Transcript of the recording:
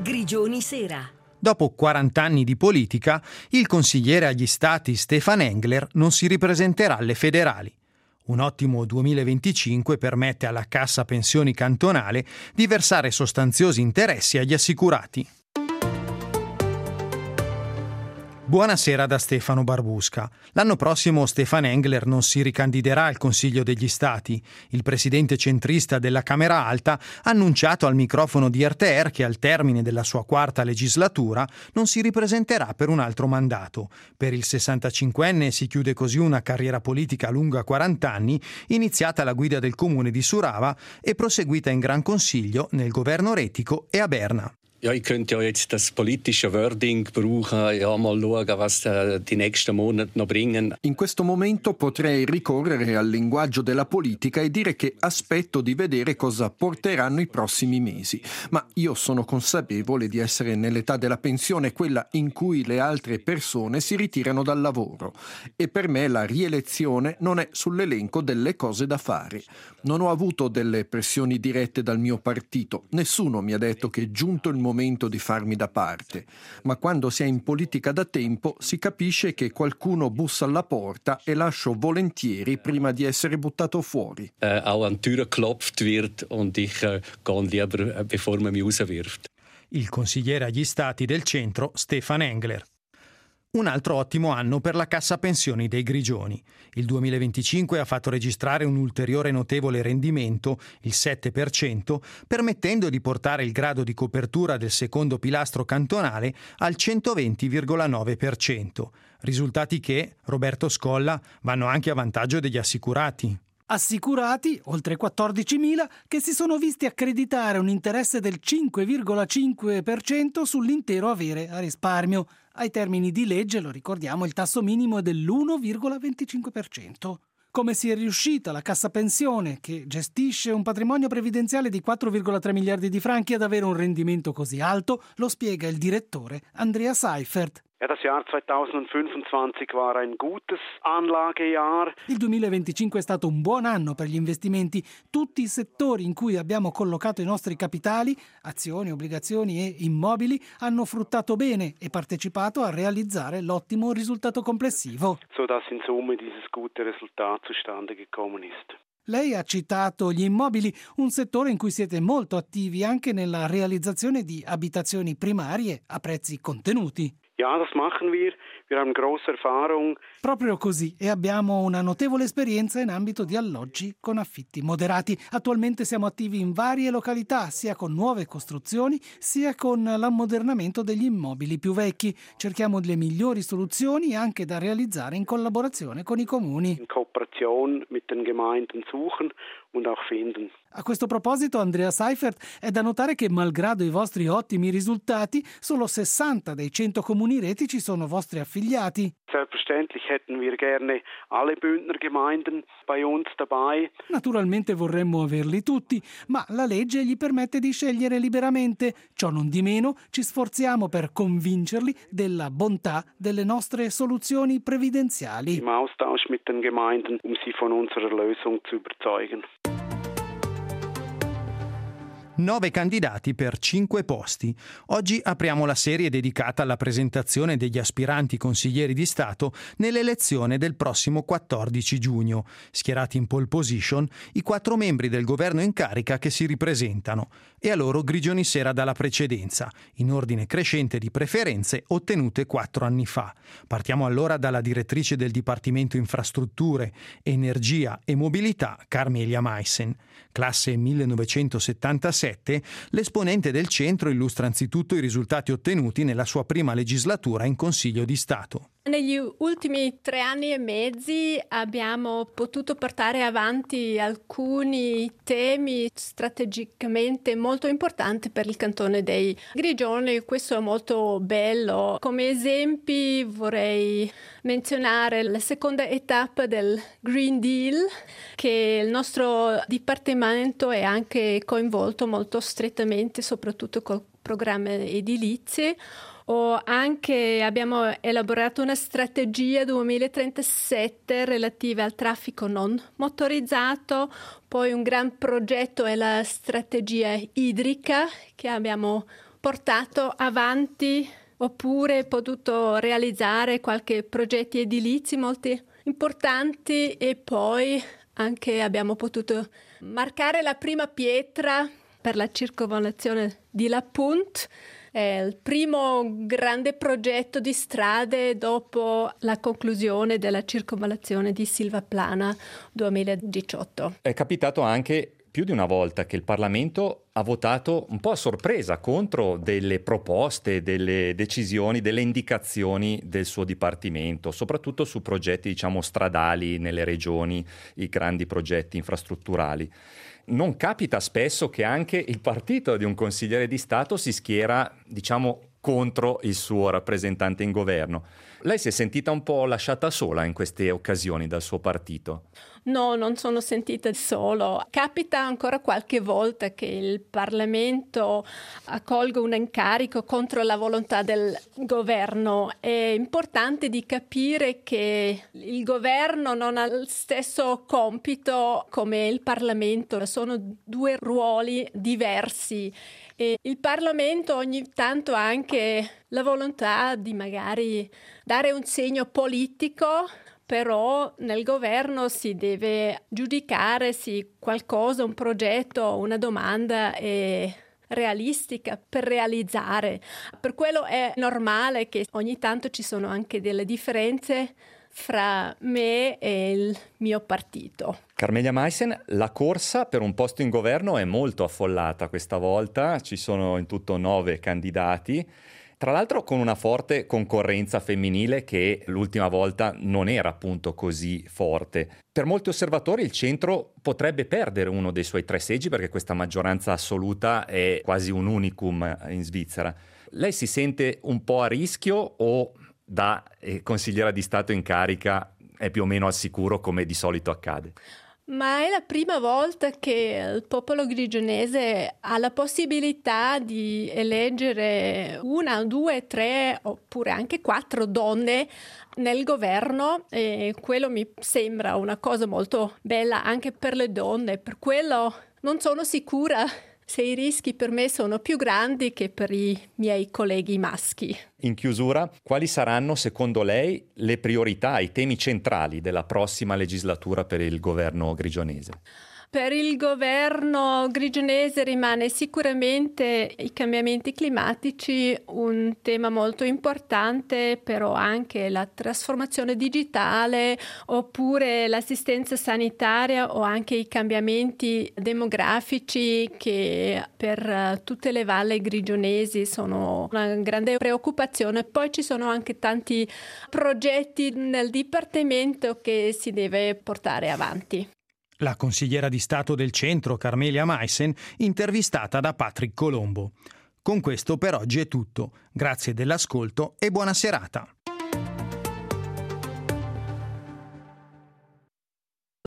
Grigioni Sera. Dopo 40 anni di politica, il consigliere agli stati Stefan Engler non si ripresenterà alle federali. Un ottimo 2025 permette alla Cassa Pensioni Cantonale di versare sostanziosi interessi agli assicurati. Buonasera da Stefano Barbusca. L'anno prossimo Stefan Engler non si ricandiderà al Consiglio degli Stati. Il presidente centrista della Camera Alta ha annunciato al microfono di RTR che al termine della sua quarta legislatura non si ripresenterà per un altro mandato. Per il 65enne si chiude così una carriera politica lunga 40 anni, iniziata alla guida del comune di Surava e proseguita in Gran Consiglio, nel governo retico e a Berna. Ja, ich könnte ja jetzt das politische Wording brauchen, ja, mal schauen, was die nächsten Monate noch bringen. In questo momento potrei ricorrere al linguaggio della politica e dire che aspetto di vedere cosa porteranno i prossimi mesi. Ma io sono consapevole di essere nell'età della pensione, quella in cui le altre persone si ritirano dal lavoro. E per me la rielezione non è sull'elenco delle cose da fare. Non ho avuto delle pressioni dirette dal mio partito. Nessuno mi ha detto che è giunto il momento di farmi da parte, ma quando si è in politica da tempo si capisce che qualcuno bussa alla porta e lascio volentieri prima di essere buttato fuori. Auch an die Tür geklopft wird und ich gehe lieber, bevor man mich rauswirft. Il consigliere agli stati del centro Stefan Engler. Un altro ottimo anno per la Cassa Pensioni dei Grigioni. Il 2025 ha fatto registrare un ulteriore notevole rendimento, il 7%, permettendo di portare il grado di copertura del secondo pilastro cantonale al 120,9%. Risultati che, Roberto Scolla, vanno anche a vantaggio degli assicurati. Assicurati, oltre 14.000, che si sono visti accreditare un interesse del 5,5% sull'intero avere a risparmio. Ai termini di legge, lo ricordiamo, il tasso minimo è dell'1,25%. Come si è riuscita la Cassa Pensione, che gestisce un patrimonio previdenziale di 4,3 miliardi di franchi, ad avere un rendimento così alto, lo spiega il direttore Andrea Seifert. Ja, das Jahr 2025 war ein gutes Anlagejahr. Il 2025 è stato un buon anno per gli investimenti. Tutti i settori in cui abbiamo collocato i nostri capitali, azioni, obbligazioni e immobili, hanno fruttato bene e partecipato a realizzare l'ottimo risultato complessivo. Sodass in Summe dieses gute Resultat zustande gekommen ist. Lei ha citato gli immobili, un settore in cui siete molto attivi anche nella realizzazione di abitazioni primarie a prezzi contenuti. Ja, das machen wir. Wir haben große Erfahrung. Proprio così, e abbiamo una notevole esperienza in ambito di alloggi con affitti moderati. Attualmente siamo attivi in varie località, sia con nuove costruzioni, sia con l'ammodernamento degli immobili più vecchi. Cerchiamo le migliori soluzioni anche da realizzare in collaborazione con i comuni. In Kooperation mit den Gemeinden suchen und auch finden. A questo proposito, Andrea Seifert, è da notare che, malgrado i vostri ottimi risultati, solo 60 dei 100 comuni retici sono vostri affiliati. Selbstverständlich hätten wir gerne alle Bündner Gemeinden bei uns dabei. Naturalmente vorremmo averli tutti, ma la legge gli permette di scegliere liberamente. Ciò non di meno, ci sforziamo per convincerli della bontà delle nostre soluzioni previdenziali. Im Austausch mit den Gemeinden, sie von unserer Lösung zu überzeugen. 9 candidati per 5 posti. Oggi apriamo la serie dedicata alla presentazione degli aspiranti consiglieri di Stato nell'elezione del prossimo 14 giugno. Schierati in pole position i 4 membri del governo in carica che si ripresentano, e a loro Grigioni Sera dà la precedenza, in ordine crescente di preferenze ottenute 4 anni fa. Partiamo allora dalla direttrice del Dipartimento Infrastrutture, Energia e Mobilità, Carmelia Meissen. Classe 1977, l'esponente del centro illustra anzitutto i risultati ottenuti nella sua prima legislatura in Consiglio di Stato. Negli ultimi 3 anni e mezzi abbiamo potuto portare avanti alcuni temi strategicamente molto importanti per il cantone dei Grigioni. Questo è molto bello. Come esempi vorrei menzionare la seconda tappa del Green Deal, che il nostro dipartimento è anche coinvolto molto strettamente, soprattutto col programma edilizie. Abbiamo elaborato una strategia 2037 relativa al traffico non motorizzato, poi un gran progetto è la strategia idrica che abbiamo portato avanti oppure potuto realizzare qualche progetti edilizi molto importanti e poi anche abbiamo potuto marcare la prima pietra per la circonvallazione di La Punt, il primo grande progetto di strade dopo la conclusione della circonvallazione di Silvaplana 2018. È capitato anche più di una volta che il Parlamento ha votato un po' a sorpresa contro delle proposte, delle decisioni, delle indicazioni del suo dipartimento, soprattutto su progetti, stradali nelle regioni, i grandi progetti infrastrutturali. Non capita spesso che anche il partito di un consigliere di Stato si schiera, contro il suo rappresentante in governo. Lei si è sentita un po' lasciata sola in queste occasioni dal suo partito? No, non sono sentita solo. Capita ancora qualche volta che il Parlamento accolga un incarico contro la volontà del governo. È importante di capire che il governo non ha il stesso compito come il Parlamento. Sono due ruoli diversi. E il Parlamento ogni tanto ha anche la volontà di magari dare un segno politico, però nel governo si deve giudicare se qualcosa, un progetto, una domanda è realistica per realizzare. Per quello è normale che ogni tanto ci sono anche delle differenze fra me e il mio partito. Carmelia Meissen, la corsa per un posto in governo è molto affollata questa volta, ci sono in tutto 9 candidati, tra l'altro con una forte concorrenza femminile che l'ultima volta non era appunto così forte. Per molti osservatori il centro potrebbe perdere uno dei suoi 3 seggi perché questa maggioranza assoluta è quasi un unicum in Svizzera. Lei si sente un po' a rischio o da consigliera di Stato in carica è più o meno al sicuro come di solito accade? Ma è la prima volta che il popolo grigionese ha la possibilità di eleggere 1, 2, 3 oppure anche 4 donne nel governo e quello mi sembra una cosa molto bella anche per le donne. Per quello non sono sicura se i rischi per me sono più grandi che per i miei colleghi maschi. In chiusura, quali saranno secondo lei le priorità, i temi centrali della prossima legislatura per il governo grigionese? Per il governo grigionese rimane sicuramente i cambiamenti climatici un tema molto importante, però anche la trasformazione digitale oppure l'assistenza sanitaria o anche i cambiamenti demografici che per tutte le valli grigionesi sono una grande preoccupazione. Poi ci sono anche tanti progetti nel dipartimento che si deve portare avanti. La consigliera di Stato del Centro, Carmelia Meissen, intervistata da Patrick Colombo. Con questo per oggi è tutto. Grazie dell'ascolto e buona serata.